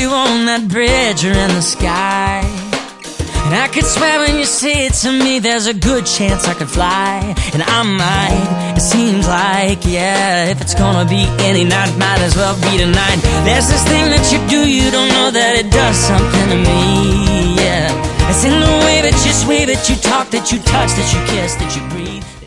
on that bridge or in the sky. And I could swear when you say it to me, there's a good chance I could fly. And I might, it seems like, yeah, if it's gonna be any night, might as well be tonight. There's this thing that you do, you don't know that it does something to me, yeah. It's in the way that you sway, that you talk, that you touch, that you kiss, that you breathe.